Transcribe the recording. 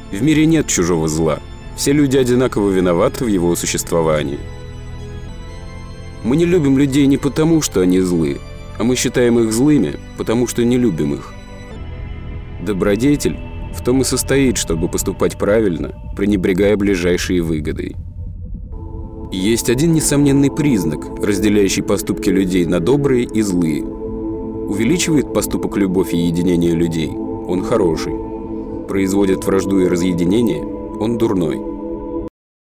В мире нет чужого зла. Все люди одинаково виноваты в его существовании. Мы не любим людей не потому, что они злы, а мы считаем их злыми, потому что не любим их. Добродетель в том и состоит, чтобы поступать правильно, пренебрегая ближайшей выгодой. Есть один несомненный признак, разделяющий поступки людей на добрые и злые. Увеличивает поступок любовь и единение людей – он хороший. Производит вражду и разъединение – он дурной.